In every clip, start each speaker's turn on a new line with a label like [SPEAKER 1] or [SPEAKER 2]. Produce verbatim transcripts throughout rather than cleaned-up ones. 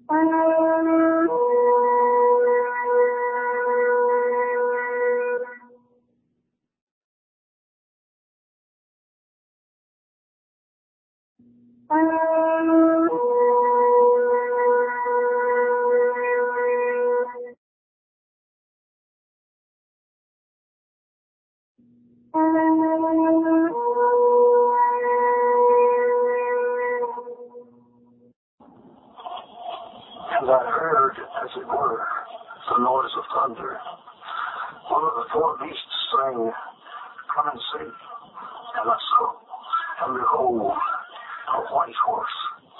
[SPEAKER 1] And I heard, as it were, the noise of thunder. One of the four beasts sang, "Come and see." And I saw, and behold, a white horse.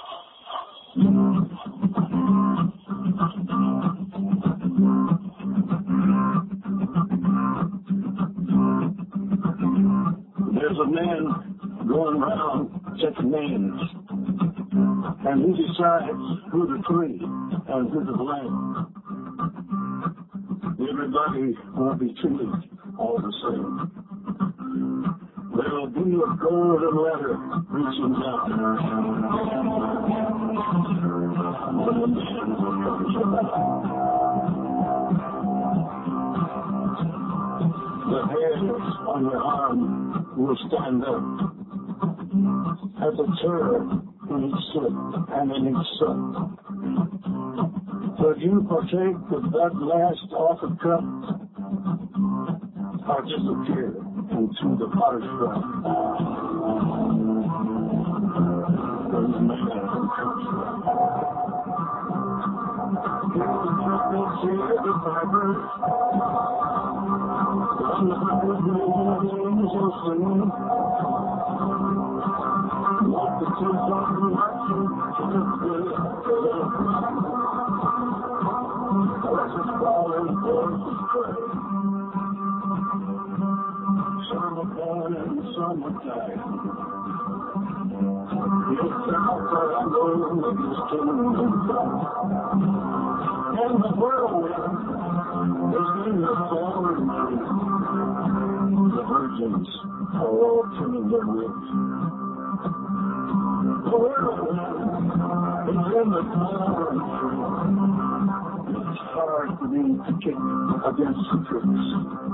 [SPEAKER 1] There's a man going around checking names, and he decides who to free and who to blame. Everybody will be treated all the same. There will be a golden ladder reaching down. When the man comes about, the hairs on your arm will stand up as a turn in each slip and in each suck. Will you partake of that last offered cup, or disappear into the potter's cup? When the man comes back, you'll see the vipers, and the vipers will sing, like the tears of the righteous to the good. Precious falling voices pray. Some are born and some are dying. It's out there I know that is kingdom come. And the whirlwind is in the foreign tree. The virgins are all turning their wicks. The whirlwind is in the foreign tree. It's hard for me to kick against the tricks.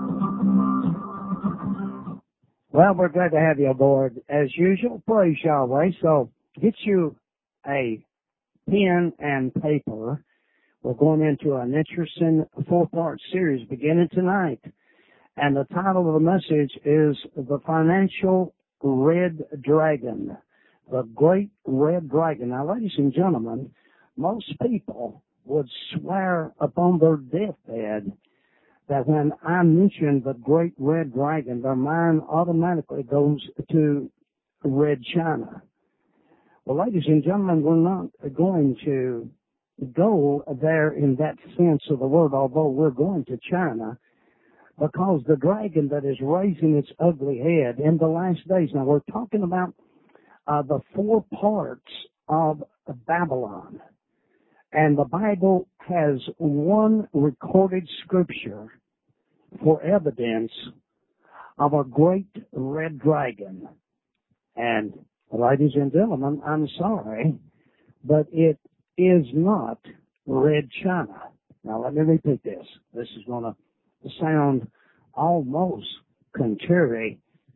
[SPEAKER 2] Well, we're glad to have you aboard. As usual, praise Yahweh. So get you a pen and paper. We're going into an interesting four-part series beginning tonight. And the title of the message is The Financial Red Dragon. The Great Red Dragon. Now, ladies and gentlemen, most people would swear upon their deathbed that when I mention the Great Red Dragon, their mind automatically goes to Red China. Well, ladies and gentlemen, we're not going to go there in that sense of the word, although we're going to China, because the dragon that is raising its ugly head in the last days. Now, we're talking about uh, the four parts of Babylon. And the Bible has one recorded scripture for evidence of a great red dragon. And, ladies and gentlemen, I'm sorry, but it is not Red China. Now, let me repeat this. This is going to sound almost contrary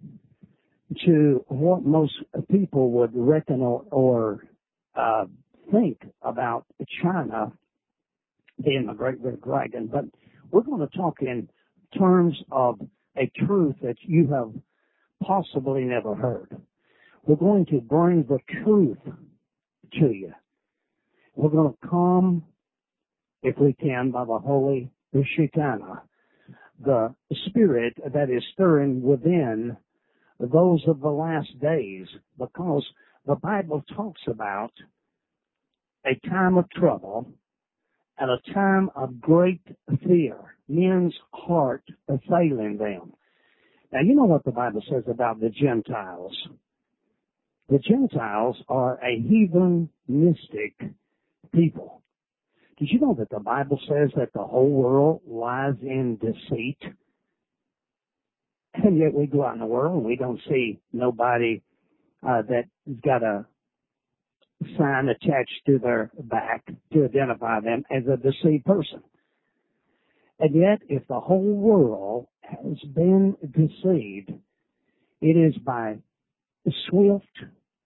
[SPEAKER 2] to what most people would reckon or, or uh, think about China being the great red dragon, but we're going to talk in terms of a truth that you have possibly never heard. We're going to bring the truth to you. We're going to come, if we can, by the Holy Shekinah, the spirit that is stirring within those of the last days, because the Bible talks about a time of trouble and a time of great fear, men's heart failing them. Now, you know what the Bible says about the Gentiles. The Gentiles are a heathen, mystic people. Did you know that the Bible says that the whole world lies in deceit? And yet we go out in the world and we don't see nobody uh, that's got a sign attached to their back to identify them as a deceived person. And yet, if the whole world has been deceived, it is by swift,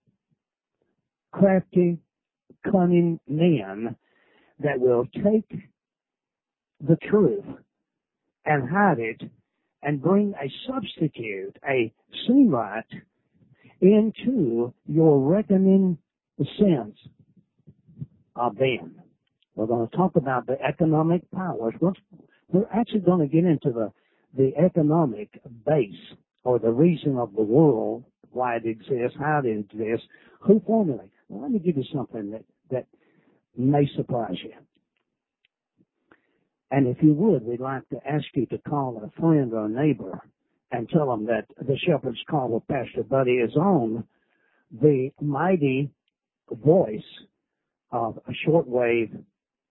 [SPEAKER 2] crafty, cunning men that will take the truth and hide it and bring a substitute, a Semite, into your reckoning sense of them. We're going to talk about the economic powers. We're, we're actually going to get into the, the economic base or the reason of the world, why it exists, how it exists, who formulates. Well, let me give you something that, that may surprise you. And if you would, we'd like to ask you to call a friend or a neighbor and tell them that the Shepherd's Call with Pastor Buddy is on the mighty voice of a shortwave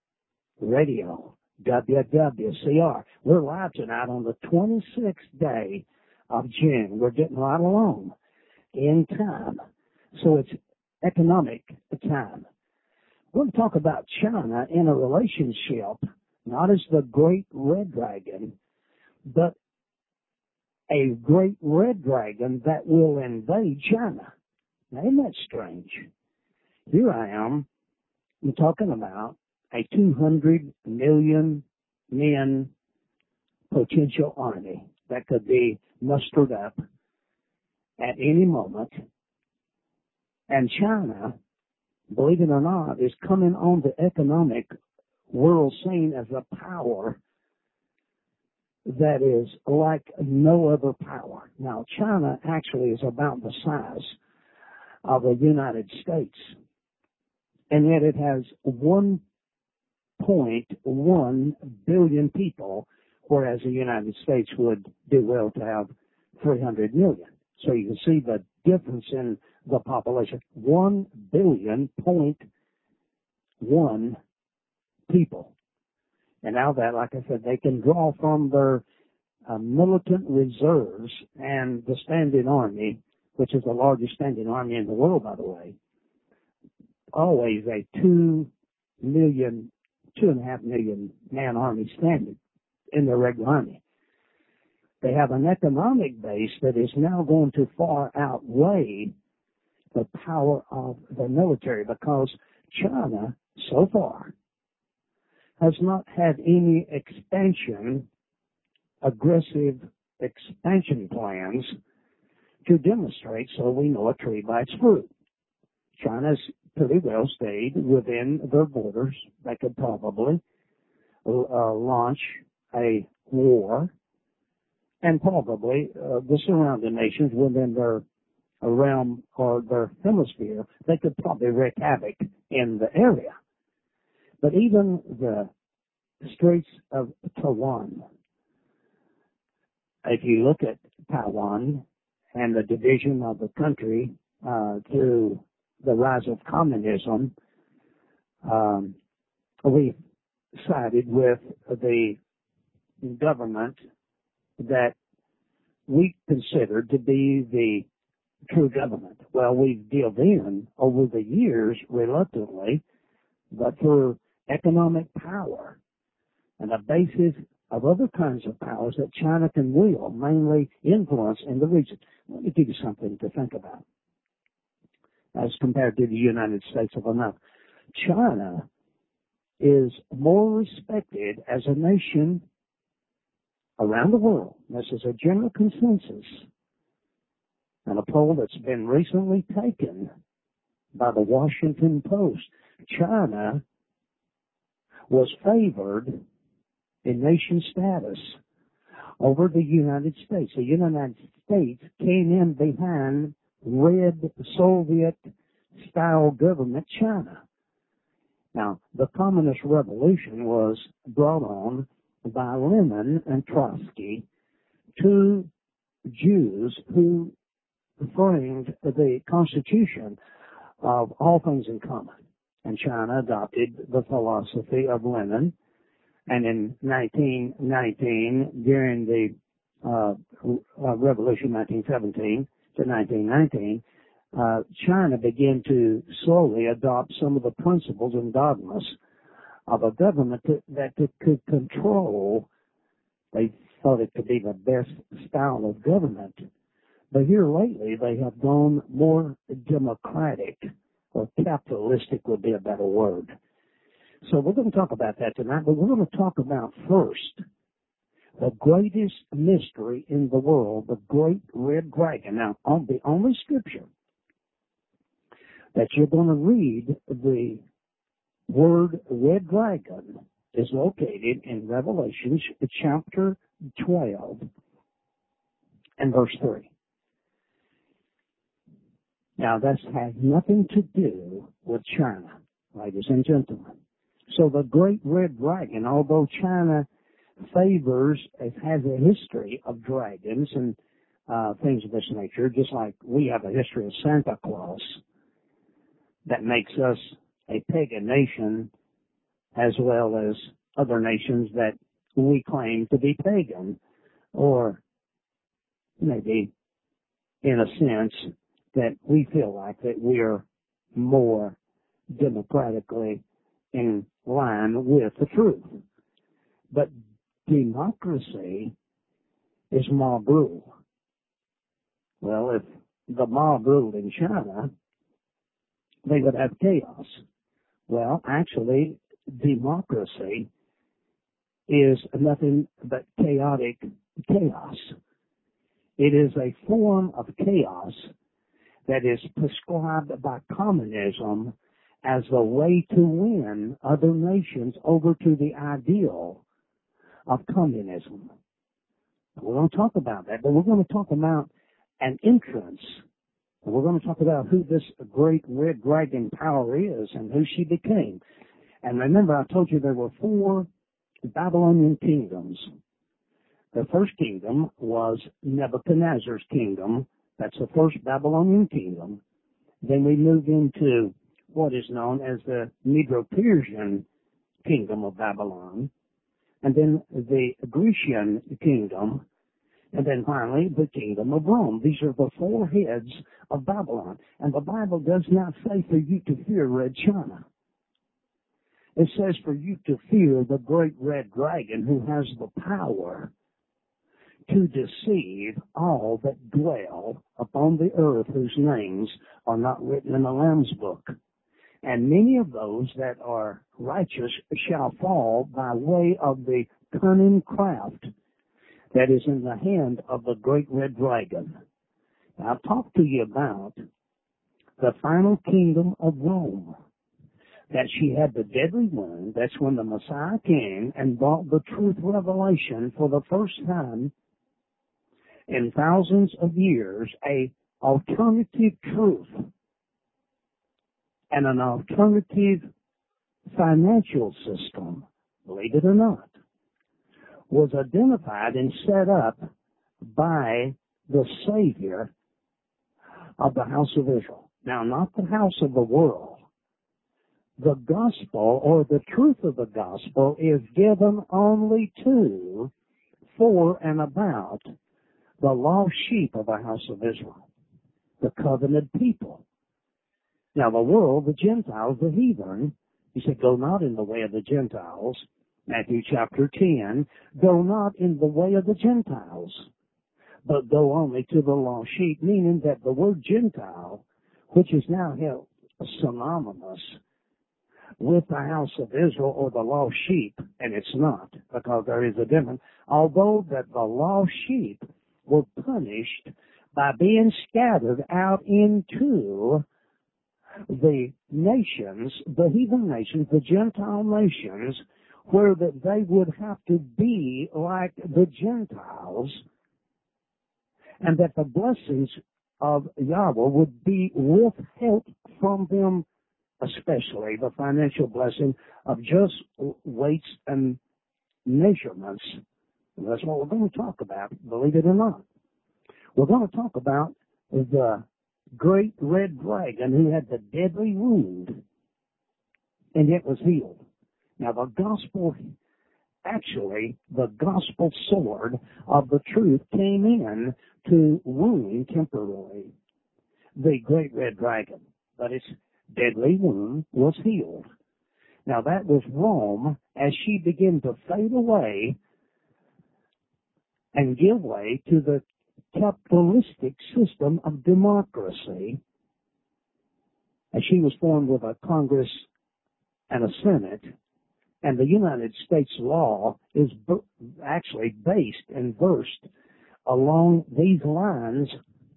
[SPEAKER 2] radio, W W C R. We're live tonight on the twenty-sixth day of June. We're getting right along in time. So it's economic time. We're going to talk about China in a relationship, not as the great red dragon, but a great red dragon that will invade China. Now, isn't that strange? Here I am, I'm talking about a two hundred million men potential army that could be mustered up at any moment. And China, believe it or not, is coming on the economic world scene as a power that is like no other power. Now, China actually is about the size of the United States, and yet it has one point one billion people, whereas the United States would do well to have three hundred million. So you can see the difference in the population. One billion point one people. And now that, like I said, they can draw from their uh, militant reserves and the standing army, which is the largest standing army in the world, by the way, always a two million, two and a half million man army standing in their regular army. They have an economic base that is now going to far outweigh the power of the military, because China, so far, has not had any expansion, aggressive expansion plans to demonstrate, so we know a tree by its fruit. China's pretty well stayed within their borders. They could probably uh, launch a war, and probably uh, the surrounding nations within their realm or their hemisphere, they could probably wreak havoc in the area. But even the Straits of Taiwan, if you look at Taiwan and the division of the country uh, through the rise of communism, um, we sided with the government that we considered to be the true government. Well, we've delved in over the years reluctantly, but for economic power and a basis of other kinds of powers that China can wield, mainly influence in the region. Let me give you something to think about as compared to the United States of America. China is more respected as a nation around the world. This is a general consensus, and a poll that's been recently taken by the Washington Post. China was favored in nation status over the United States. The United States came in behind red Soviet-style government China. Now, the Communist Revolution was brought on by Lenin and Trotsky, two Jews who framed the Constitution of all things in common. And China adopted the philosophy of Lenin. And in nineteen nineteen, during the uh, uh, Revolution nineteen seventeen to nineteen nineteen, uh, China began to slowly adopt some of the principles and dogmas of a government that, that it could control. They thought it could be the best style of government. But here lately, they have gone more democratic, or capitalistic would be a better word. So we're going to talk about that tonight, but we're going to talk about first the greatest mystery in the world, the great red dragon. Now, on the only scripture that you're going to read the word red dragon is located in Revelation chapter twelve and verse three. Now, this has nothing to do with China, ladies and gentlemen. So the great red dragon, although China favors, it has a history of dragons and uh, things of this nature, just like we have a history of Santa Claus, that makes us a pagan nation as well as other nations that we claim to be pagan, or maybe in a sense that we feel like that we're more democratically in line with the truth. But democracy is mob rule. Well, if the mob ruled in China, they would have chaos. Well, actually, democracy is nothing but chaotic chaos. It is a form of chaos that is prescribed by communism as a way to win other nations over to the ideal of communism. We're going to talk about that, but we're going to talk about an entrance. We're going to talk about who this great red dragon power is and who she became. And remember, I told you there were four Babylonian kingdoms. The first kingdom was Nebuchadnezzar's kingdom. That's the first Babylonian kingdom. Then we move into what is known as the Medo-Persian kingdom of Babylon, and then the Grecian kingdom, and then finally the kingdom of Rome. These are the four heads of Babylon. And the Bible does not say for you to fear Red China. It says for you to fear the great red dragon who has the power to deceive all that dwell upon the earth whose names are not written in the Lamb's book. And many of those that are righteous shall fall by way of the cunning craft that is in the hand of the great red dragon. Now, I've talked to you about the final kingdom of Rome, that she had the deadly wound. That's when the Messiah came and brought the truth revelation for the first time in thousands of years, a alternative truth and an alternative financial system, believe it or not, was identified and set up by the Savior of the house of Israel. Now, not the house of the world. The gospel, or the truth of the gospel, is given only to, for, and about the lost sheep of the house of Israel, the covenant people. Now, the world, the Gentiles, the heathen, he said, go not in the way of the Gentiles. Matthew chapter ten, go not in the way of the Gentiles, but go only to the lost sheep, meaning that the word Gentile, which is now held synonymous with the house of Israel or the lost sheep, and it's not, because there is a difference, although that the lost sheep were punished by being scattered out into the nations, the heathen nations, the Gentile nations, where that they would have to be like the Gentiles, and that the blessings of Yahweh would be withheld from them, especially the financial blessing of just weights and measurements. And that's what we're going to talk about, believe it or not. We're going to talk about the great red dragon who had the deadly wound, and it was healed. Now, the gospel, actually, the gospel sword of the truth came in to wound temporarily the great red dragon, but its deadly wound was healed. Now that was Rome as she began to fade away and give way to the capitalistic system of democracy, as she was formed with a Congress and a Senate, and the United States law is b- actually based and versed along these lines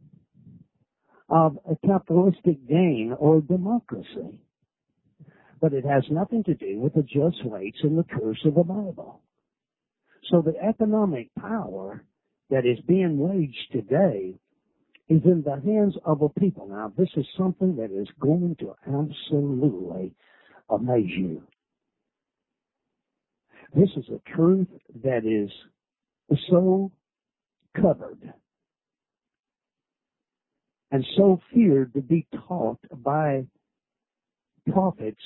[SPEAKER 2] of a capitalistic gain or democracy. But it has nothing to do with the just weights and the curse of the Bible. So the economic power that is being waged today is in the hands of a people. Now, this is something that is going to absolutely amaze you. This is a truth that is so covered and so feared to be taught by prophets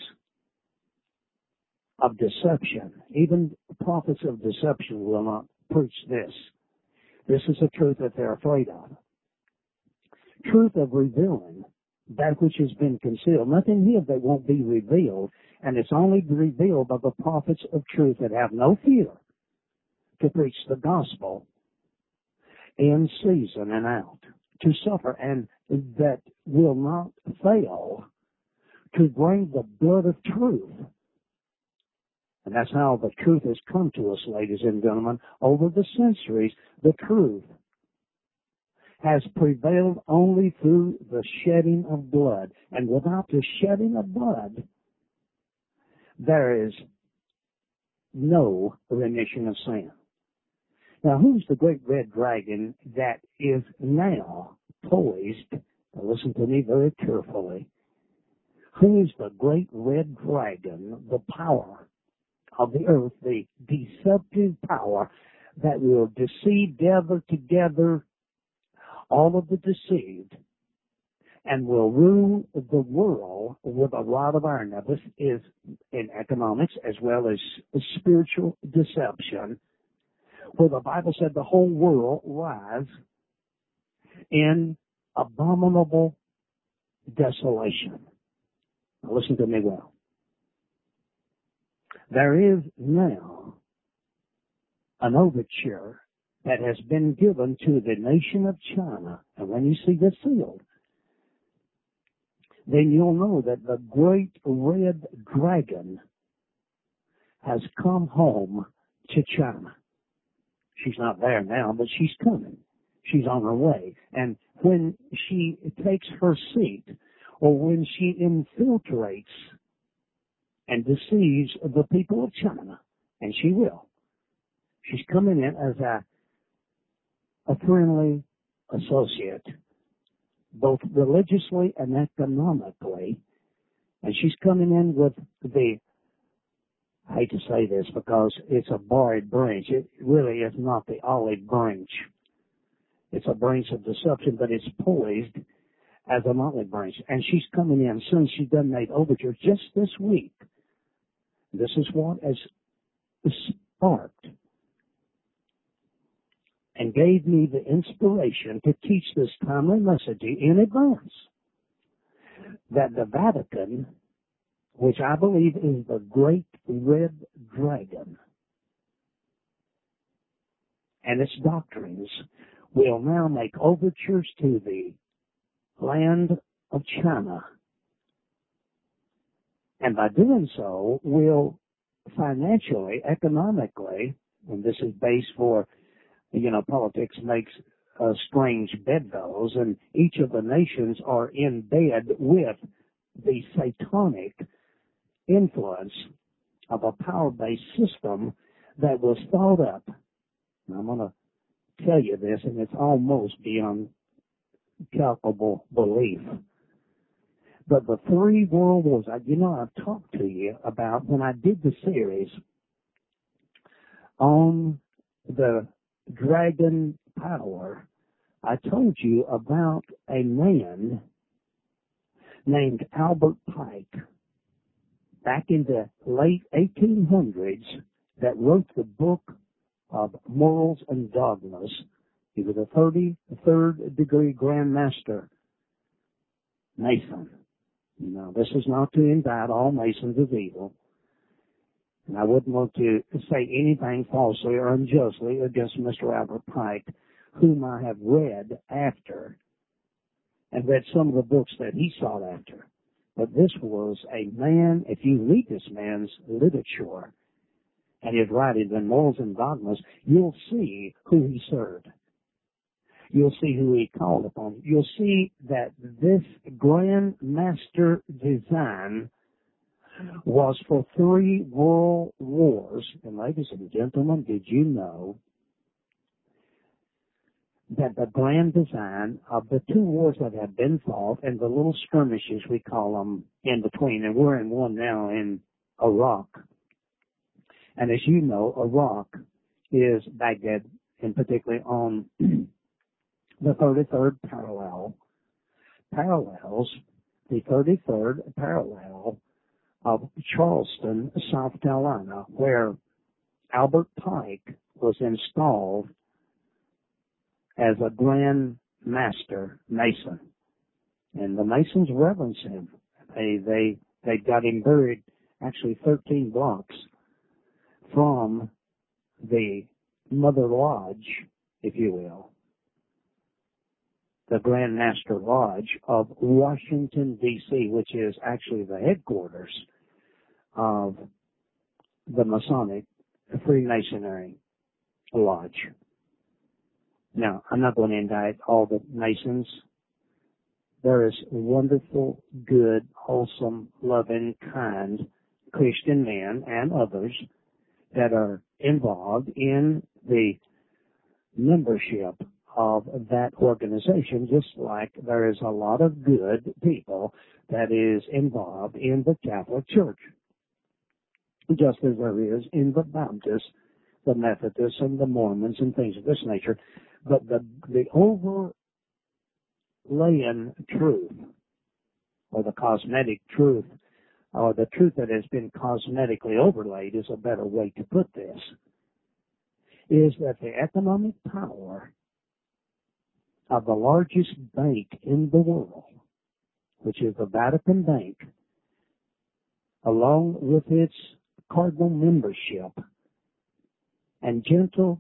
[SPEAKER 2] of deception. Even prophets of deception will not preach this. This is a truth that they're afraid of. Truth of revealing that which has been concealed. Nothing here that won't be revealed, and it's only revealed by the prophets of truth that have no fear to preach the gospel in season and out, to suffer, and that will not fail to bring the blood of truth. And that's how the truth has come to us, ladies and gentlemen. Over the centuries, the truth has prevailed only through the shedding of blood. And without the shedding of blood, there is no remission of sin. Now, who's the great red dragon that is now poised? Now listen to me very carefully. Who is the great red dragon, the power of the earth, the deceptive power that will deceive, gather together all of the deceived, and will rule the world with a rod of iron? Now, this is in economics as well as spiritual deception, where the Bible said the whole world lies in abominable desolation. Now, listen to me well. There is now an overture that has been given to the nation of China. And when you see this sealed, then you'll know that the great red dragon has come home to China. She's not there now, but she's coming. She's on her way. And when she takes her seat, or when she infiltrates and deceives the people of China, and she will, she's coming in as a, a friendly associate, both religiously and economically, and she's coming in with the, I hate to say this because it's a borrowed branch. It really is not the olive branch. It's a branch of deception, but it's poised as an olive branch. And she's coming in soon. She's done made overtures just this week. This is what has sparked and gave me the inspiration to teach this timely message in advance, that the Vatican, which I believe is the great red dragon, and its doctrines, will now make overtures to the land of China. And by doing so, will financially, economically, and this is based for, you know, politics makes uh, strange bedfellows, and each of the nations are in bed with the satanic influence of a power-based system that was thought up. Now, I'm going to tell you this, and it's almost beyond calculable belief. But the three world wars, I, you know, I've talked to you about when I did the series on the dragon power. I told you about a man named Albert Pike back in the late eighteen hundreds that wrote the book of Morals and Dogmas. He was a thirty-third degree Grand Master Mason. Now, this is not to indict all Masons of evil. And I wouldn't want to say anything falsely or unjustly against Mister Albert Pike, whom I have read after and read some of the books that he sought after. But this was a man, if you read this man's literature and his writings and Morals and Dogmas, you'll see who he served. You'll see who he called upon. You'll see that this Grand Master design was for three world wars. And ladies and gentlemen, did you know that the grand design of the two wars that have been fought and the little skirmishes, we call them, in between, and we're in one now in Iraq. And as you know, Iraq is Baghdad, and particularly on the thirty-third parallel, parallels the thirty-third parallel of Charleston, South Carolina, where Albert Pike was installed as a Grand Master Mason. And the Masons reverence him. They, they, they got him buried actually thirteen blocks from the Mother Lodge, if you will, the Grand Master Lodge of Washington, D C, which is actually the headquarters of the Masonic Freemasonry Lodge. Now, I'm not going to indict all the Masons. There is wonderful, good, wholesome, loving, kind Christian men and others that are involved in the membership of that organization, just like there is a lot of good people that is involved in the Catholic Church, just as there is in the Baptists, the Methodists, and the Mormons, and things of this nature. But the, the overlaying truth, or the cosmetic truth, or the truth that has been cosmetically overlaid is a better way to put this, is that the economic power of the largest bank in the world, which is the Vatican Bank, along with its cardinal membership and gentle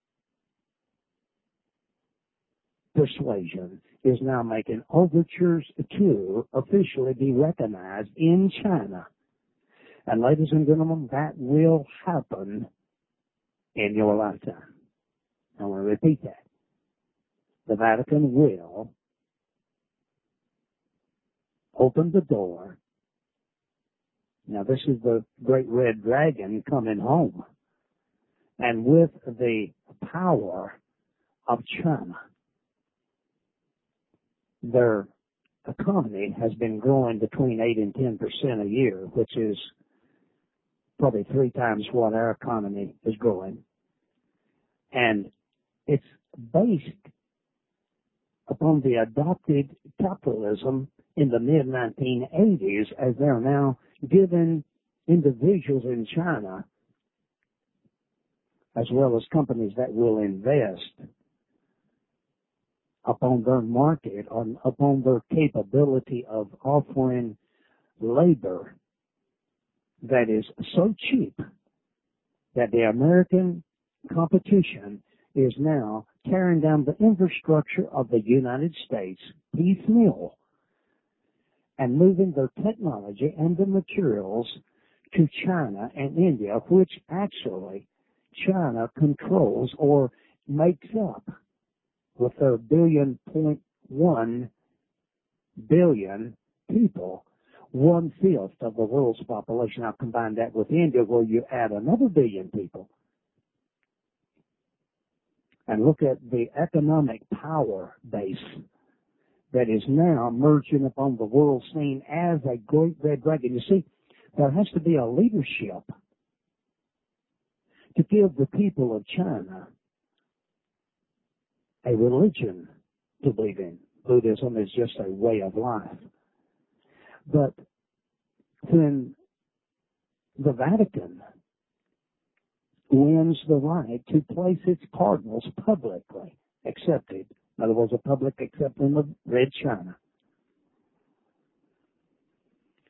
[SPEAKER 2] persuasion, is now making overtures to officially be recognized in China. And ladies and gentlemen, that will happen in your lifetime. I want to repeat that. The Vatican will open the door. Now, this is the great red dragon coming home. And with the power of China, their economy has been growing between eight and ten percent a year, which is probably three times what our economy is growing. And it's based upon the adopted capitalism in the mid nineteen eighties, as they're now giving individuals in China, as well as companies that will invest upon their market, on, upon their capability of offering labor that is so cheap that the American competition is now tearing down the infrastructure of the United States piecemeal and moving their technology and the materials to China and India, which actually China controls or makes up with their billion point one billion people, one fifth of the world's population. Now combine that with India, where you add another billion people. And look at the economic power base that is now merging upon the world scene as a great red dragon. You see, there has to be a leadership to give the people of China a religion to believe in. Buddhism is just a way of life. But when the Vatican wins the right to place its cardinals publicly accepted, in other words, a public acceptance of Red China,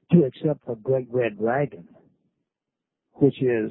[SPEAKER 2] to accept the Great Red Dragon, which is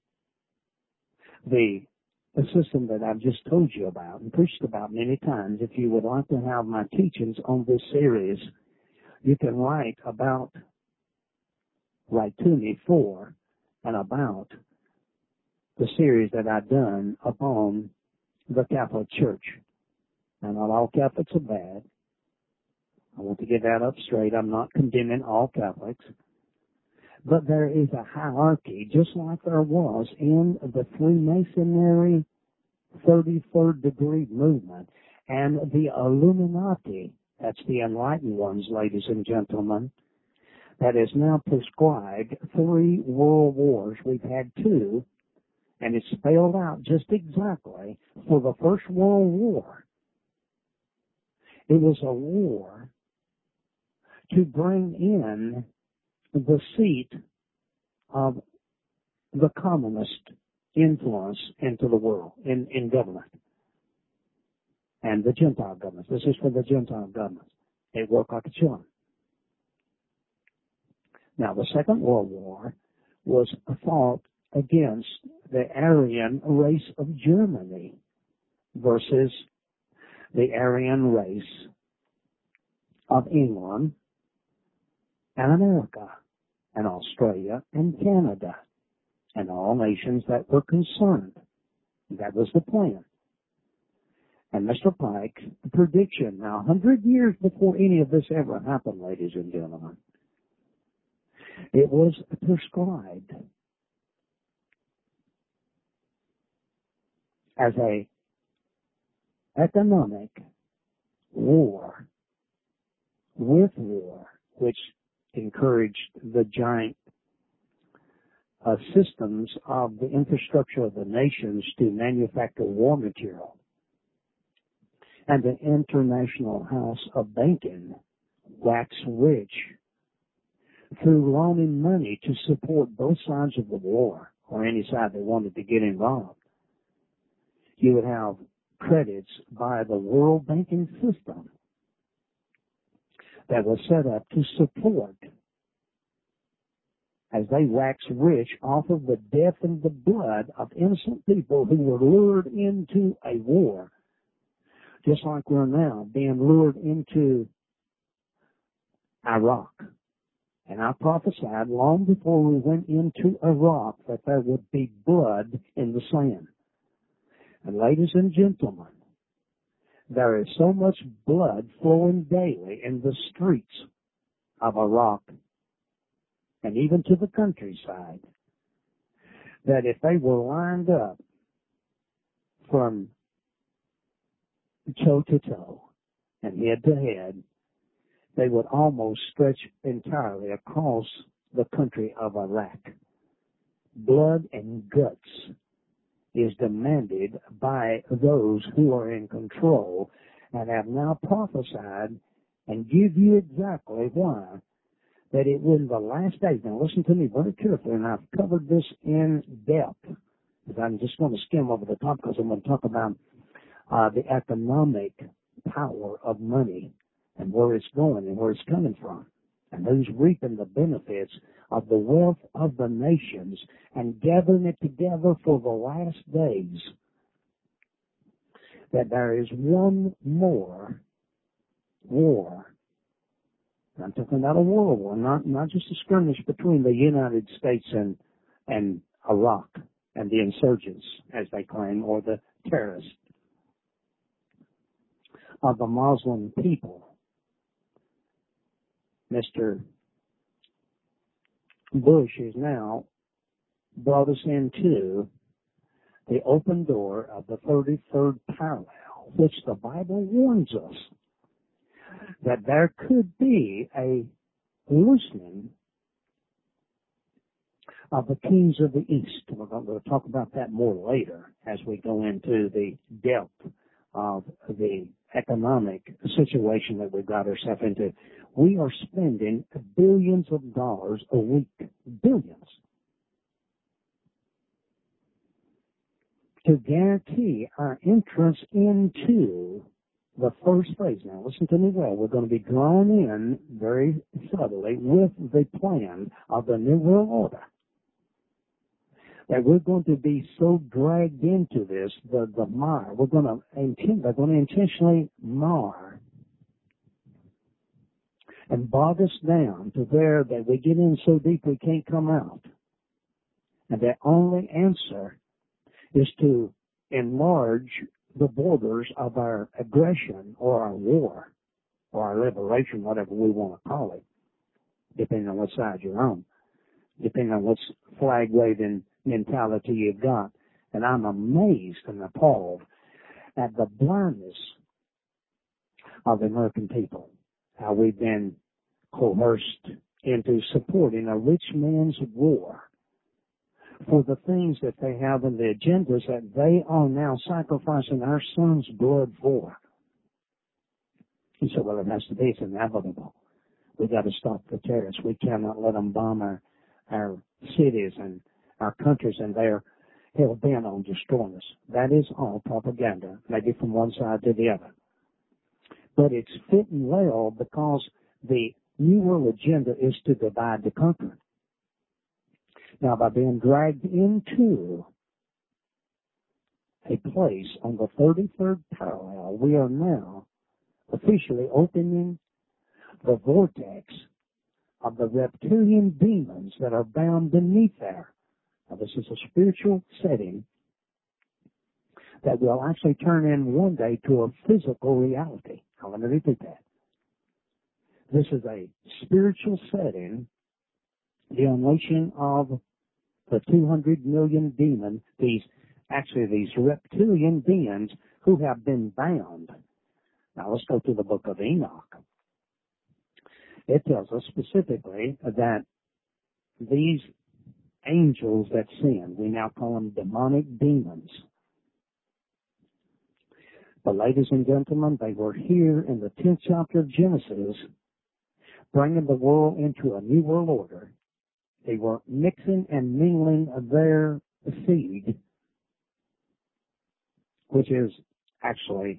[SPEAKER 2] the, the system that I've just told you about and preached about many times. If you would like to have my teachings on this series, you can write about, write to me for and about the series that I've done upon the Catholic Church. Now, not all Catholics are bad. I want to get that up straight. I'm not condemning all Catholics. But there is a hierarchy, just like there was in the Freemasonry thirty-third degree movement and the Illuminati. That's the enlightened ones, ladies and gentlemen, that is now prescribed three world wars. We've had two, and it's spelled out just exactly for the First World War. It was a war to bring in the seat of the communist influence into the world, in, in government, and the Gentile governments. This is for the Gentile governments. They work like a charm. Now, the Second World War was fought against the Aryan race of Germany versus the Aryan race of England and America and Australia and Canada and all nations that were concerned. That was the plan. And Mister Pike's prediction, now, a hundred years before any of this ever happened, ladies and gentlemen, it was prescribed as a economic war with war, which encouraged the giant uh, systems of the infrastructure of the nations to manufacture war material. And the International House of Banking waxed rich through loaning money to support both sides of the war, or any side they wanted to get involved. You would have credits by the world banking system that was set up to support, as they waxed rich off of the death and the blood of innocent people who were lured into a war, just like we're now being lured into Iraq. And I prophesied long before we went into Iraq that there would be blood in the sand. And ladies and gentlemen, there is so much blood flowing daily in the streets of Iraq and even to the countryside that if they were lined up from toe to toe and head to head, they would almost stretch entirely across the country of Iraq. Blood and guts is demanded by those who are in control and have now prophesied and give you exactly why that it was the last days. Now listen to me very carefully, and I've covered this in depth. I'm just going to skim over the top because I'm going to talk about uh, the economic power of money and where it's going and where it's coming from, and who's reaping the benefits of the wealth of the nations and gathering it together for the last days. That there is one more war. I'm talking about a world war, not, not just a skirmish between the United States and, and Iraq and the insurgents, as they claim, or the terrorists of the Muslim people. Mister Bush has now brought us into the open door of the thirty-third parallel, which the Bible warns us that there could be a loosening of the kings of the East. We're going to talk about that more later as we go into the depth of the economic situation that we've got ourselves into. We are spending billions of dollars a week, billions, to guarantee our entrance into the first phase, now listen to me well, we're going to be drawn in very subtly with the plan of the New World Order. That we're going to be so dragged into this, the, the mire, we're going to, intent, they're going to intentionally mar and bog us down to where that we get in so deep we can't come out. And the only answer is to enlarge the borders of our aggression or our war or our liberation, whatever we want to call it, depending on what side you're on, depending on what flag waving mentality you've got. And I'm amazed and appalled at the blindness of the American people, how we've been coerced into supporting a rich man's war for the things that they have in the agendas that they are now sacrificing our sons' blood for. He said, well, it has to be. It's inevitable. We've got to stop the terrorists. We cannot let them bomb our, our cities and our countries, and they're hell-bent on destroying us. That is all propaganda, maybe from one side to the other. But it's fitting well because the New World agenda is to divide the country. Now, by being dragged into a place on the thirty-third parallel, we are now officially opening the vortex of the reptilian demons that are bound beneath there. Now, this is a spiritual setting that will actually turn in one day to a physical reality. Now, let me repeat that. This is a spiritual setting, the unleashing of the two hundred million demon, these, actually these reptilian beings who have been bound. Now let's go to the book of Enoch. It tells us specifically that these angels that sin, we now call them demonic demons. But ladies and gentlemen, they were here in the tenth chapter of Genesis, bringing the world into a new world order. They were mixing and mingling their seed, which is actually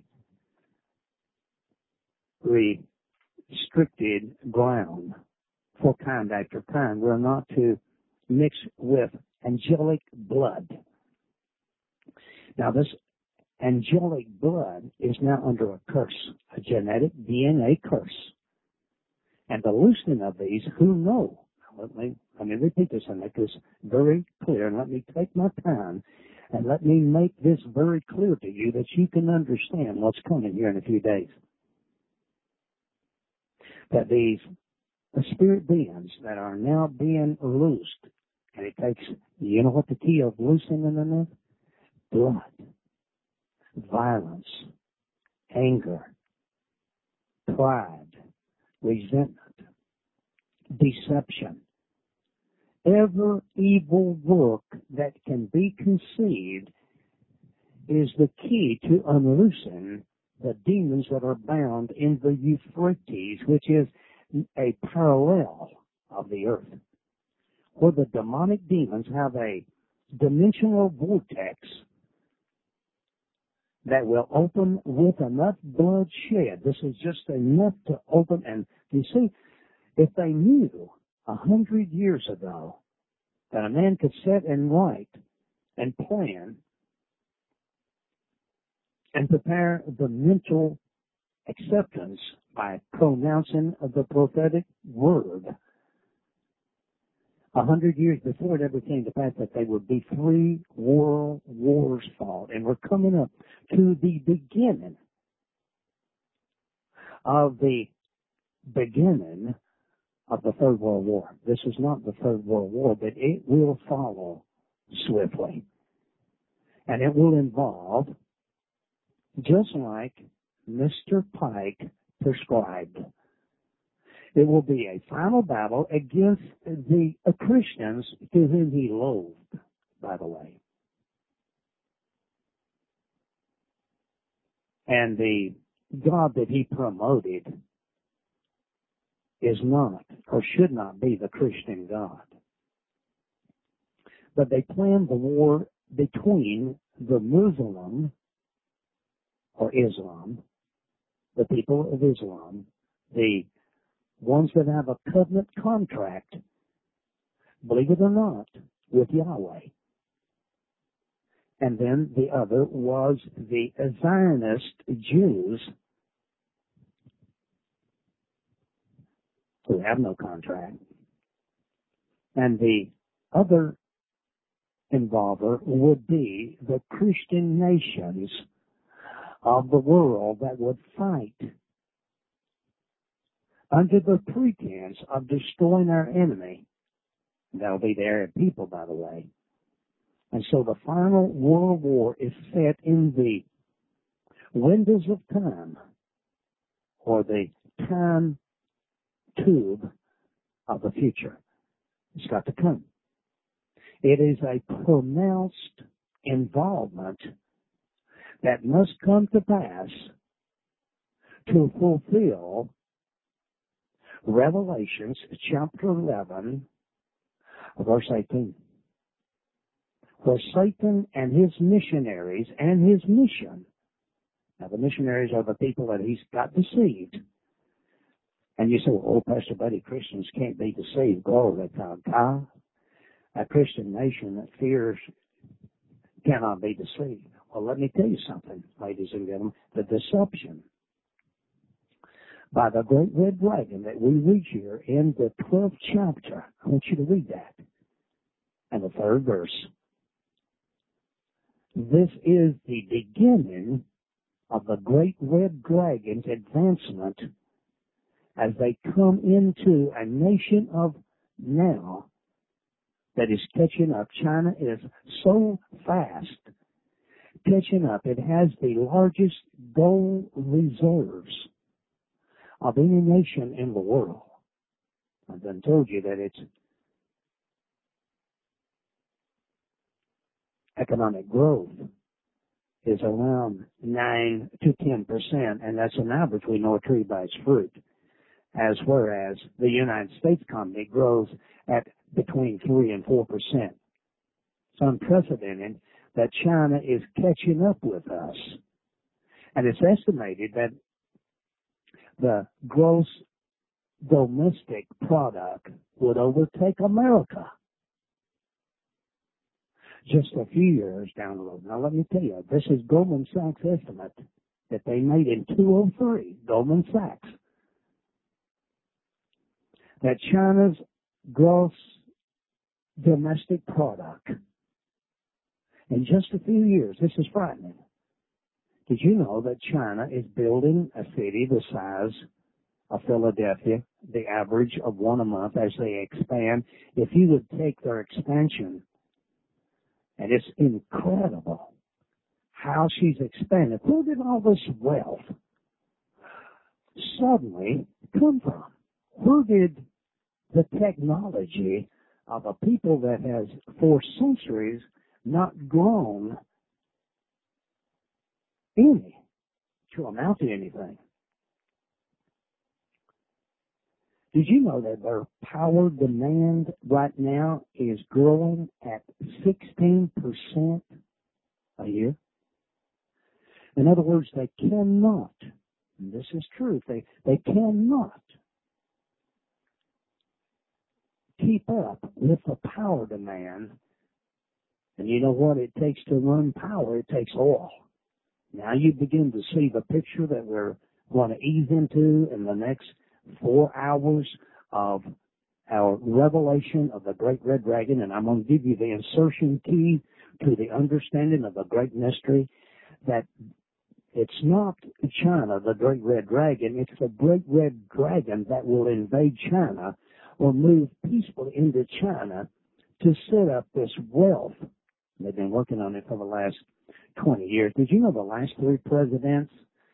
[SPEAKER 2] restricted ground for kind after kind. We're not to mix with angelic blood. Now, this angelic blood is now under a curse, a genetic D N A curse. And the loosening of these, who know? Let me, let me repeat this and make this very clear, and let me take my time and let me make this very clear to you that you can understand what's coming here in a few days. That these the spirit beings that are now being loosed, and it takes, you know what the key of loosening them is? Blood, violence, anger, pride, resentment, deception. Every evil work that can be conceived is the key to unloosing the demons that are bound in the Euphrates, which is a parallel of the earth, where the demonic demons have a dimensional vortex that will open with enough blood shed. This is just enough to open, and you see, if they knew a hundred years ago that a man could sit and write and plan and prepare the mental acceptance by pronouncing the prophetic word, a hundred years before it ever came to pass, that there would be three world wars fought. And we're coming up to the beginning of the beginning of the Third World War. This is not the Third World War, but it will follow swiftly. And it will involve, just like Mister Pike prescribed, it will be a final battle against the uh, Christians to whom he loathed, by the way. And the God that he promoted is not, or should not be, the Christian God. But they planned the war between the Muslim, or Islam, the people of Islam, the ones that have a covenant contract, believe it or not, with Yahweh. And then the other was the Zionist Jews who have no contract. And the other involver would be the Christian nations of the world that would fight under the pretense of destroying our enemy. That'll be the Arab people, by the way. And so the final world war is set in the windows of time, or the time tube of the future. It's got to come. It is a pronounced involvement that must come to pass to fulfill Revelations chapter eleven, verse eighteen. For Satan and his missionaries and his mission. Now the missionaries are the people that he's got deceived. And you say, well, oh, Pastor Buddy, Christians can't be deceived. Glory to God. A Christian nation that fears cannot be deceived. Well, let me tell you something, ladies and gentlemen. The deception by the great red dragon that we read here in the twelfth chapter. I want you to read that. And the third verse. This is the beginning of the great red dragon's advancement as they come into a nation of now that is catching up. China is so fast catching up. It has the largest gold reserves of any nation in the world. I've done told you that its economic growth is around nine to ten percent, and that's an average. We know a tree by its fruit. As whereas the United States economy grows at between three and four percent. It's unprecedented that China is catching up with us. And it's estimated that the gross domestic product would overtake America just a few years down the road. Now let me tell you, this is Goldman Sachs' estimate that they made in two oh three, Goldman Sachs, that China's gross domestic product in just a few years, this is frightening. Did you know that China is building a city the size of Philadelphia, the average of one a month as they expand? If you would take their expansion, and it's incredible how she's expanded. Where did all this wealth suddenly come from? Where did the technology of a people that has for centuries not grown any to amount to anything? Did you know that their power demand right now is growing at sixteen percent a year? In other words, they cannot, and this is true, they, they cannot keep up with the power demand. And you know what it takes to run power? It takes oil. Now you begin to see the picture that we're going to ease into in the next four hours of our revelation of the great red dragon, and I'm going to give you the insertion key to the understanding of the great mystery, that it's not China, the great red dragon, it's the great red dragon that will invade China or move peacefully into China to set up this wealth. They've been working on it for the last twenty years. Did you know the last three presidents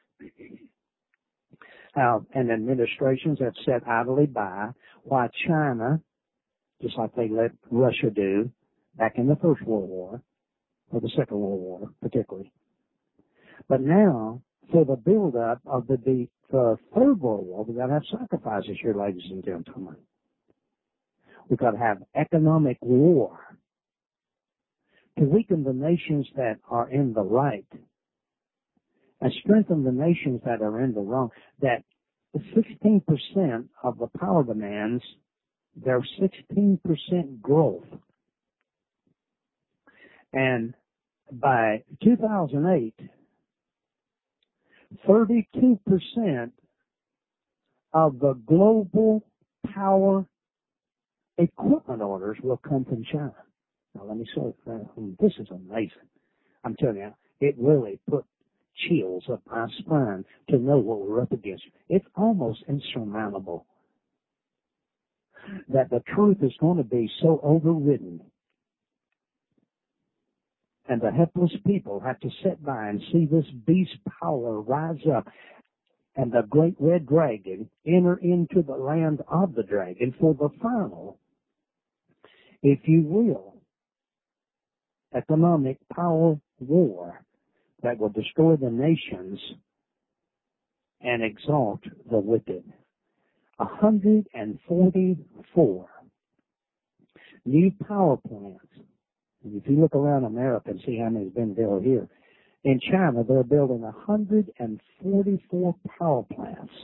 [SPEAKER 2] Uh, and administrations have sat idly by while China, just like they let Russia do back in the First World War, or the Second World War particularly. But now, for the build-up of the, the, the Third World War, we've got to have sacrifices here, ladies and gentlemen. We've got to have economic war to weaken the nations that are in the right and strengthen the nations that are in the wrong. That sixteen percent of the power demands, there's sixteen percent growth. And by two thousand eight, thirty-two percent of the global power equipment orders will come from China. Now let me say, uh, this is amazing. I'm telling you, it really put chills up my spine to know what we're up against. It's almost insurmountable that the truth is going to be so overridden, and the helpless people have to sit by and see this beast power rise up and the great red dragon enter into the land of the dragon for the final, if you will, economic power war that will destroy the nations and exalt the wicked. one hundred forty-four new power plants. If you look around America and see how many's been built here, in China they're building one hundred forty-four power plants.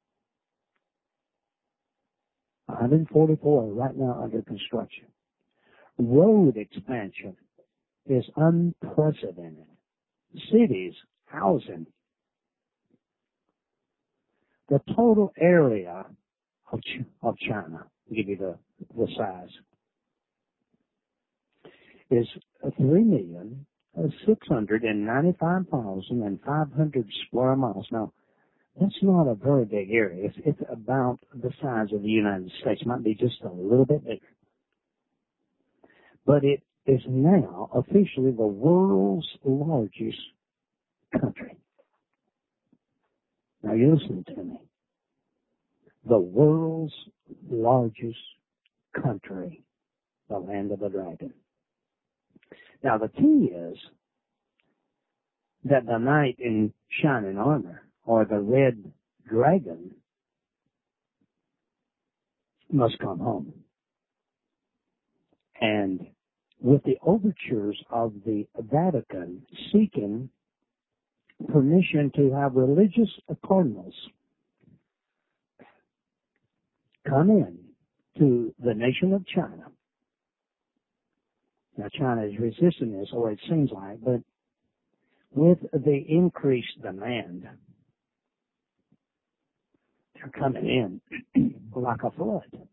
[SPEAKER 2] one hundred forty-four are right now under construction. Road expansion is unprecedented. Cities, housing. The total area of, Ch- of China, to give you the, the size, is three million six hundred ninety-five thousand five hundred square miles. Now, that's not a very big area. It's, it's about the size of the United States. It might be just a little bit bigger. But it is now officially the world's largest country. Now you listen to me. The world's largest country, the land of the dragon. Now the key is that the knight in shining armor, or the red dragon, must come home. And with the overtures of the Vatican seeking permission to have religious cardinals come in to the nation of China. Now China is resisting this, or it seems like, but with the increased demand, they're coming in like a flood.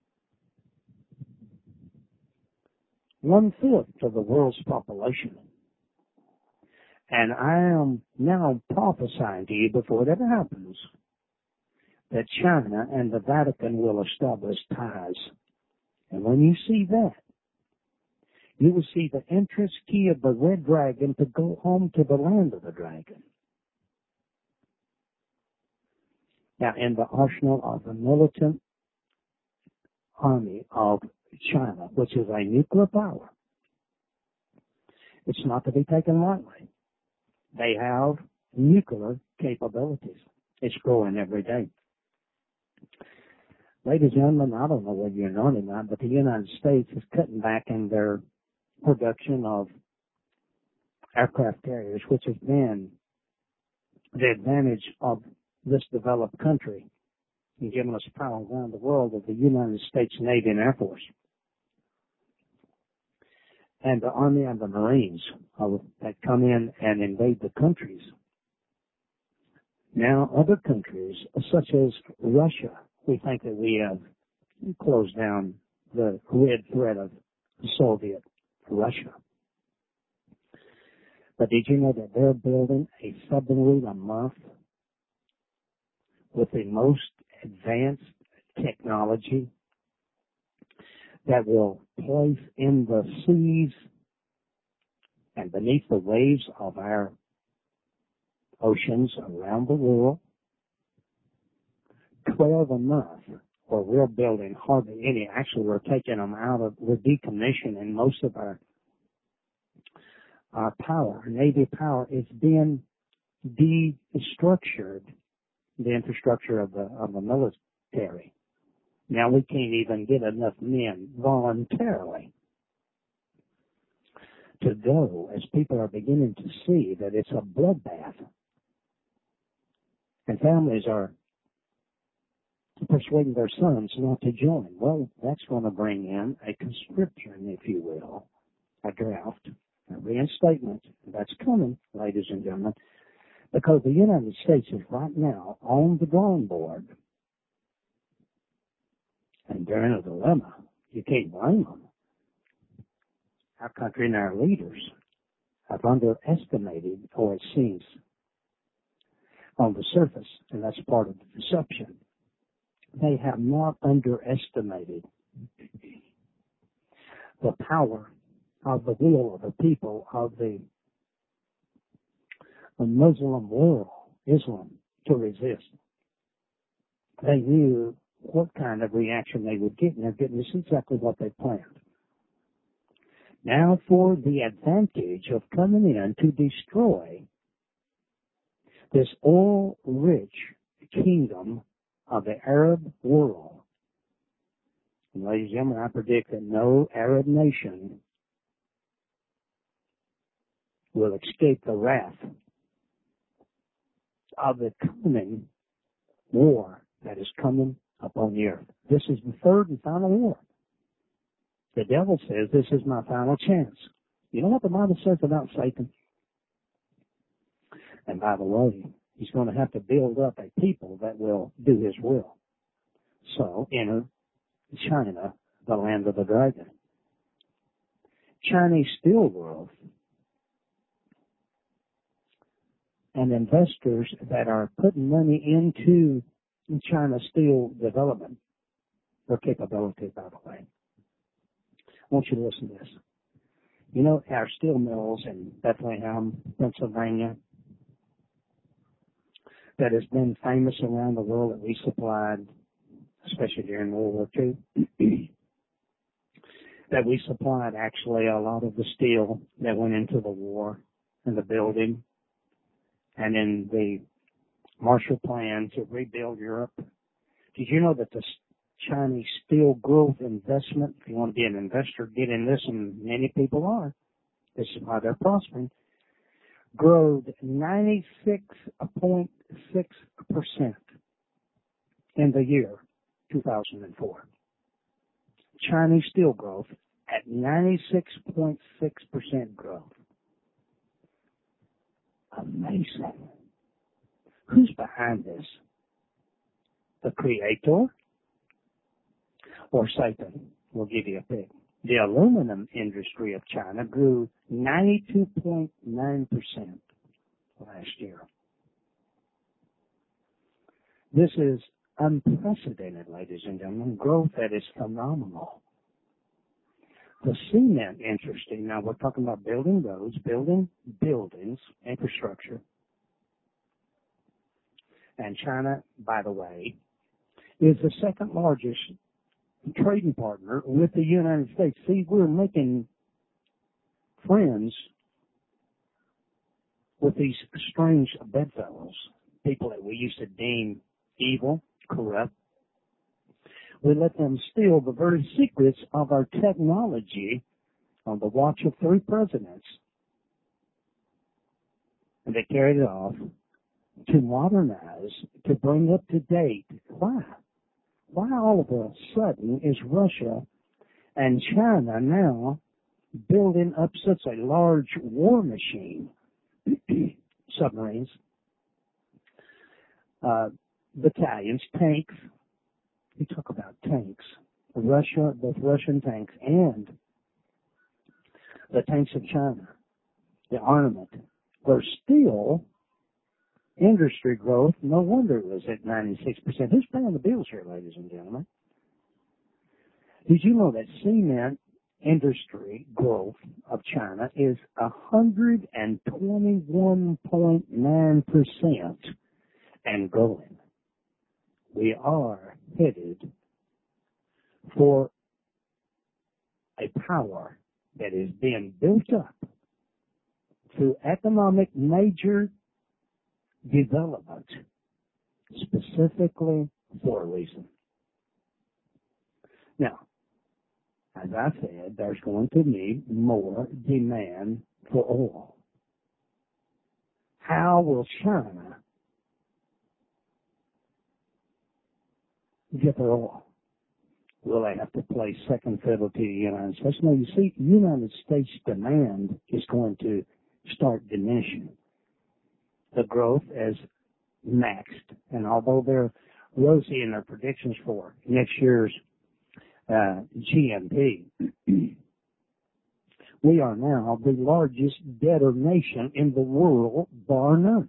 [SPEAKER 2] One-fifth of the world's population. And I am now prophesying to you before it ever happens that China and the Vatican will establish ties. And when you see that, you will see the entrance key of the red dragon to go home to the land of the dragon. Now, in the arsenal of the militant army of China, which is a nuclear power, it's not to be taken lightly. They have nuclear capabilities. It's growing every day. Ladies and gentlemen, I don't know whether you know or not, but the United States is cutting back in their production of aircraft carriers, which has been the advantage of this developed country in giving us power around the world of the United States Navy and Air Force. And the Army and the Marines uh, that come in and invade the countries. Now, other countries, such as Russia, we think that we have closed down the red thread of Soviet Russia. But did you know that they're building a submarine a month with the most advanced technology that will place in the seas and beneath the waves of our oceans around the world? Twelve a month, where we're building hardly any. Actually, we're taking them out of, we're decommissioning most of our our power. Our Navy power is being destructured, the infrastructure of the of the military. Now we can't even get enough men voluntarily to go, as people are beginning to see that it's a bloodbath And families are persuading their sons not to join. Well, that's going to bring in a conscription, if you will, a draft, a reinstatement. That's coming, ladies and gentlemen, because the United States is right now on the drawing board. And they're in a dilemma. You can't blame them. Our country and our leaders have underestimated, or it seems, on the surface, and that's part of the deception. They have not underestimated the power of the will of the people of the, the Muslim world, Islam, to resist. They knew what kind of reaction they would get, and they're getting this exactly what they planned. Now for the advantage of coming in to destroy this oil-rich kingdom of the Arab world. And ladies and gentlemen, I predict that no Arab nation will escape the wrath of the coming war that is coming upon the earth. This is the third and final war. The devil says, this is my final chance. You know what the Bible says about Satan? And by the way, he's going to have to build up a people that will do his will. So, enter China, the land of the dragon. Chinese steel growth and investors that are putting money into China steel development, their capability, by the way. I want you to listen to this. You know, our steel mills in Bethlehem, Pennsylvania, that has been famous around the world that we supplied, especially during World War Two, that we supplied actually a lot of the steel that went into the war and the building and in the Marshall Plan to rebuild Europe. Did you know that the Chinese steel growth investment, if you want to be an investor, get in this, and many people are, this is why they're prospering, growed ninety-six point six percent in the year two thousand four. Chinese steel growth at ninety-six point six percent growth. Amazing. Who's behind this? The Creator or Satan? We'll give you a pick. The aluminum industry of China grew ninety-two point nine percent last year. This is unprecedented, ladies and gentlemen, growth that is phenomenal. The cement industry, now we're talking about building roads, building buildings, infrastructure. And China, by the way, is the second largest trading partner with the United States. See, we're making friends with these strange bedfellows, people that we used to deem evil, corrupt. We let them steal the very secrets of our technology on the watch of three presidents. And they carried it off to modernize, to bring up to date. Why? Why all of a sudden is Russia and China now building up such a large war machine? Submarines, uh, battalions, tanks. We talk about tanks. Russia, both Russian tanks and the tanks of China, the armament. There's still industry growth. No wonder it was at ninety-six percent. Who's paying the bills here, ladies and gentlemen? Did you know that cement industry growth of China is one hundred twenty-one point nine percent and growing? We are headed for a power that is being built up through economic major development, specifically for a reason. Now, as I said, there's going to be more demand for oil. How will China get their oil. Will they have to play second fiddle to the United States? No, you see, United States demand is going to start diminishing. The growth is maxed, and although they're rosy in their predictions for next year's uh, G N P, we are now the largest debtor nation in the world, bar none.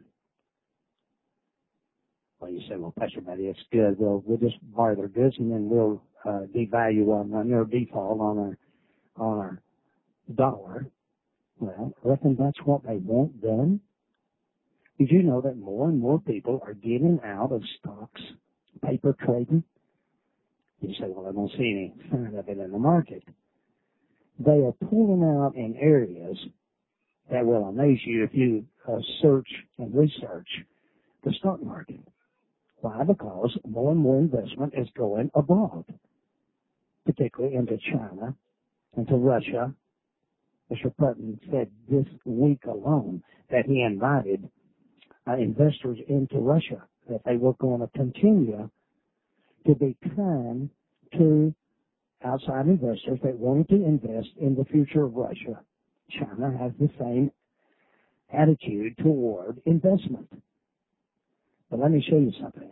[SPEAKER 2] Well, you say, well, Pastor Betty, it's good. We'll, we'll just buy their goods and then we'll uh, devalue our money or default on our on our dollar. Well, I reckon that's what they want done. Did you know that more and more people are getting out of stocks, paper trading? You say, well, I don't see any sign of it in the market. They are pulling out in areas that will amaze you if you uh, search and research the stock market. Why? Because more and more investment is going abroad, particularly into China, into Russia. Mister Putin said this week alone that he invited uh, investors into Russia, that they were going to continue to be kind to outside investors that wanted to invest in the future of Russia. China has the same attitude toward investment. But let me show you something.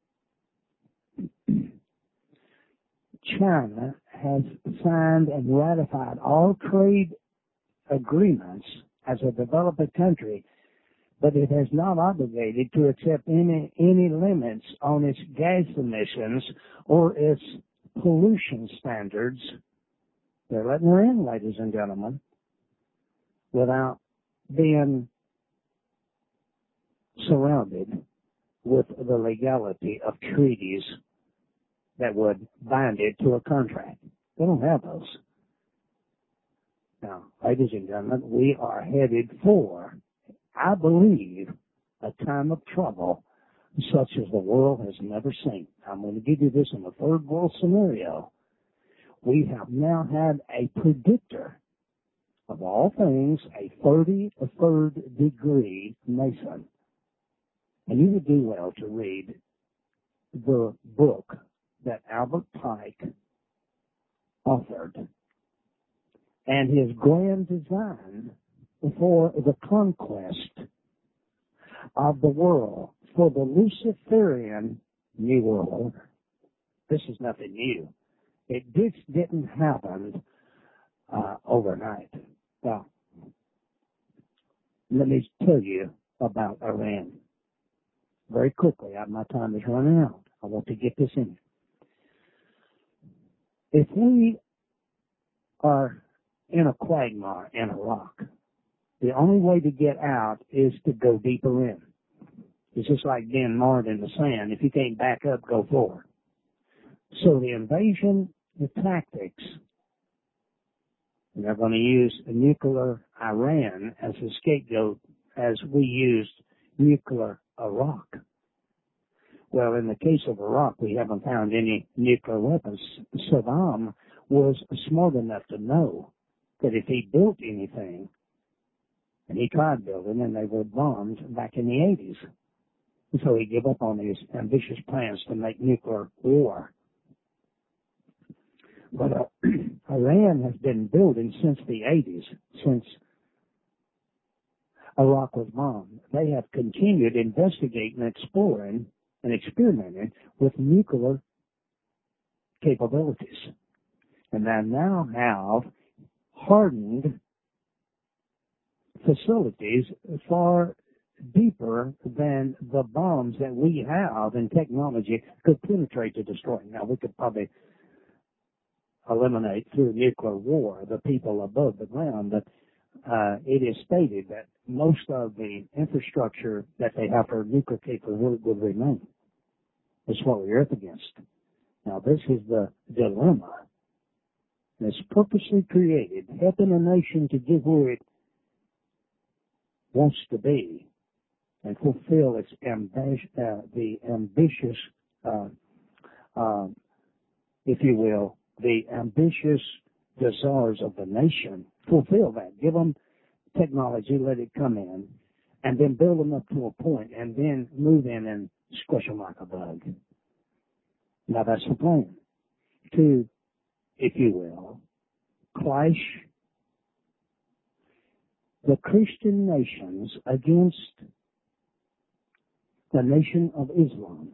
[SPEAKER 2] China has signed and ratified all trade agreements as a developing country, but it has not obligated to accept any any limits on its gas emissions or its pollution standards. They're letting her in, ladies and gentlemen, without being surrounded with the legality of treaties that would bind it to a contract. They don't have those. Now, ladies and gentlemen, we are headed for, I believe, a time of trouble such as the world has never seen. I'm going to give you this in a third world scenario. We have now had a predictor of all things, a thirty-third degree Mason. And you would do well to read the book that Albert Pike authored and his grand design for the conquest of the world, for the Luciferian New World Order. This is nothing new. It just didn't happen uh, overnight. Well, let me tell you about Iran. Very quickly, my time is running out. I want to get this in. If we are in a quagmire in Iraq, the only way to get out is to go deeper in. It's just like being marred in the sand. If you can't back up, go forward. So the invasion, the tactics, and they're going to use nuclear Iran as a scapegoat as we used nuclear Iraq. Well, in the case of Iraq, we haven't found any nuclear weapons. Saddam was smart enough to know that if he built anything, and he tried building, and they were bombed back in the eighties. And so he gave up on his ambitious plans to make nuclear war. But uh, Iran has been building since the eighties, since Iraq was bombed. They have continued investigating, exploring, and experimenting with nuclear capabilities. And they now have hardened facilities far deeper than the bombs that we have in technology could penetrate to destroy. Now, we could probably eliminate through nuclear war the people above the ground, but uh, it is stated that most of the infrastructure that they have for nuclear capability would remain. That's what we're up against. Now, this is the dilemma. It's purposely created, helping a nation to get where it wants to be and fulfill its ambi- uh, the ambitious, uh, uh, if you will, the ambitious desires of the nation. Fulfill that. Give them technology, let it come in, and then build them up to a point, and then move in and squish them like a bug. Now that's the plan. To, if you will, clash the Christian nations against the nation of Islam.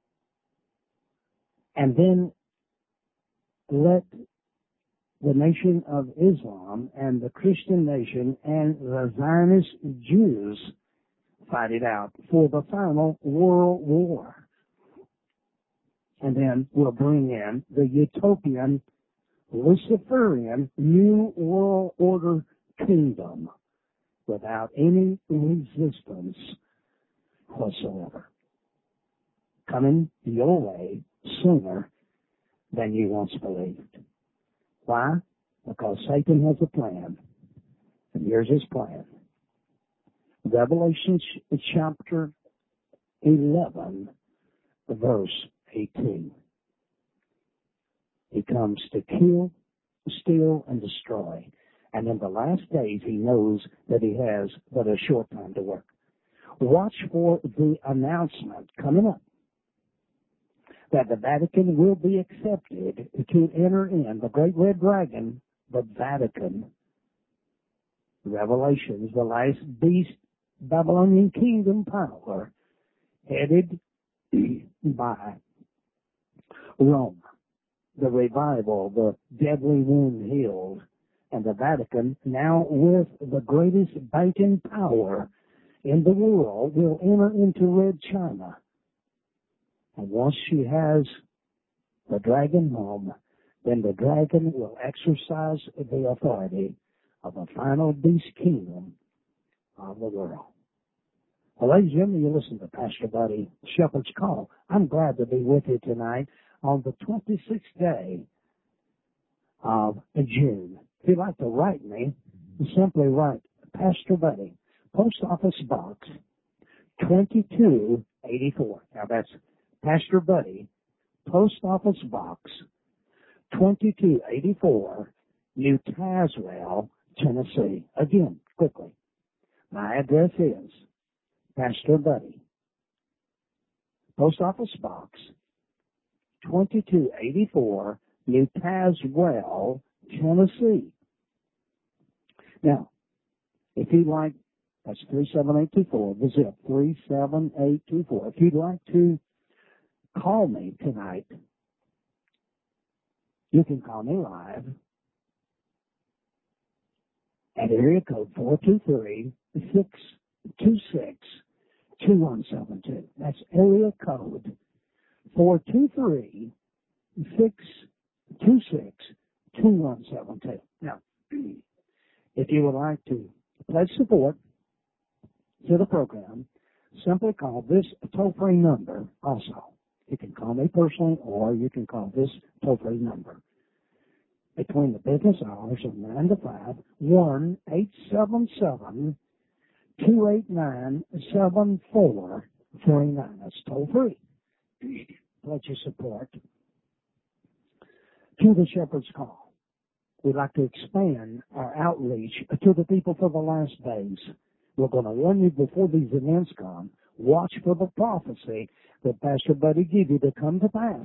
[SPEAKER 2] And then let the nation of Islam and the Christian nation and the Zionist Jews fight it out for the final world war. And then we'll bring in the utopian, Luciferian, New World Order kingdom without any resistance whatsoever. Coming your way sooner than you once believed. Why? Because Satan has a plan. And here's his plan. Revelation chapter eleven, verse eighteen. He comes to kill, steal, and destroy. And in the last days, he knows that he has but a short time to work. Watch for the announcement coming up that the Vatican will be accepted to enter in the Great Red Dragon, the Vatican. Revelation is the last beast, Babylonian kingdom power, headed by Rome. The revival, the deadly wound healed, and the Vatican, now with the greatest banking power in the world, will enter into Red China. And once she has the dragon home, then the dragon will exercise the authority of the final beast kingdom of the world. Well, ladies and gentlemen, you listen to Pastor Buddy Shepherd's Call. I'm glad to be with you tonight on the twenty-sixth day of June. If you'd like to write me, simply write Pastor Buddy, Post Office Box twenty-two eighty-four. Now that's Pastor Buddy, Post Office Box twenty-two eighty-four, New Tazewell, Tennessee. Again, quickly, my address is Pastor Buddy, Post Office Box twenty-two eighty-four, New Tazewell, Tennessee. Now, if you'd like, that's three seven eight two four, the zip, three seven eight two four. If you'd like to call me tonight, you can call me live at area code four two three, six two six, two one seven two. That's area code four two three, six two six, two one seven two. Now, if you would like to pledge support to the program, simply call this toll-free number also. You can call me personally, or you can call this toll-free number. Between the business hours of nine to five, one eight seven seven, two eight nine, seven four three nine. That's toll-free. Pledge your support to the Shepherd's Call. We'd like to expand our outreach to the people for the last days. We're going to warn you before these events come. Watch for the prophecy that Pastor Buddy gave you to come to pass.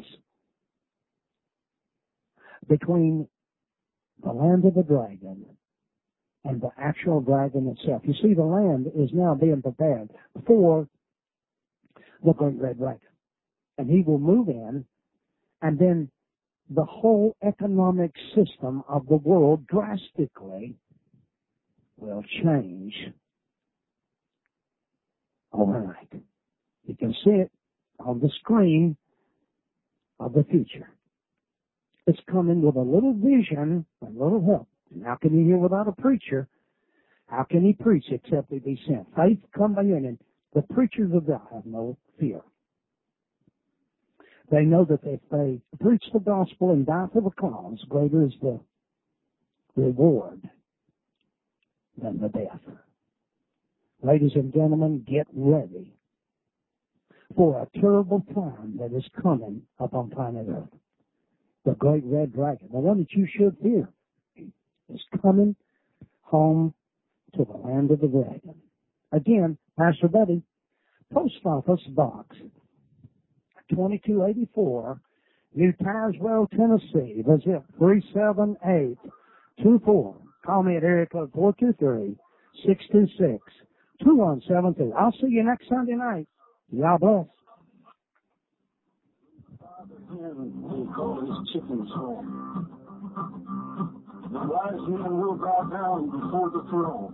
[SPEAKER 2] Between the land of the dragon and the actual dragon itself. You see, the land is now being prepared for the Great Red Dragon. And he will move in, and then the whole economic system of the world drastically will change overnight. You can see it on the screen of the future. It's coming with a little vision and a little help. And how can you hear without a preacher? How can he preach except he be sent? Faith come by hearing, and the preachers of God have no fear. They know that if they preach the gospel and die for the cause, greater is the reward than the death. Ladies and gentlemen, get ready for a terrible time that is coming upon planet Earth. The Great Red Dragon, the one that you should fear, is coming home to the land of the dragon. Again, Pastor Buddy, Post Office Box twenty-two eighty-four, New Tazewell, Tennessee. Visit three seven eight two four. Call me at area code four two three, six two six, two one seven two. I'll see you next Sunday night. God bless.
[SPEAKER 1] They call his chickens home. The wise men will bow down before the throne.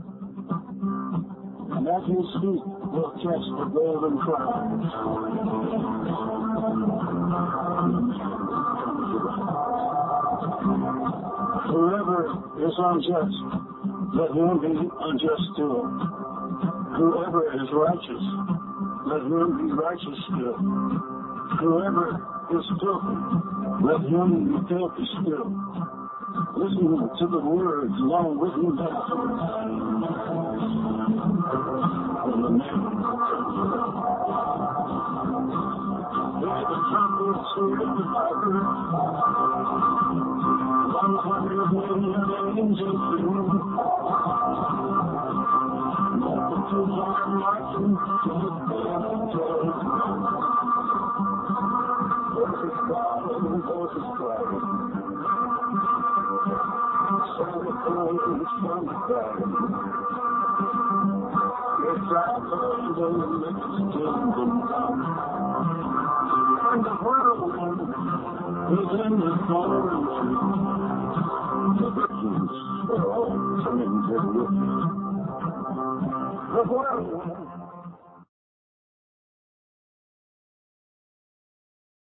[SPEAKER 1] And at his feet will catch the golden crown. Whoever is unjust, let him be unjust still. Whoever is righteous, let him be righteous still. Whoever is filthy, let him be filthy still. Listen to the words long written down from the name. There's the trumpet sword of the Father. One hundred million angels sing. Multitudes are marching to the day of voices crying, voices crying. Santa Claus, Santa Claus. Yes, I love the next kingdom come. And the whirlwind is in the forest. The virgins are all coming to the The whirlwind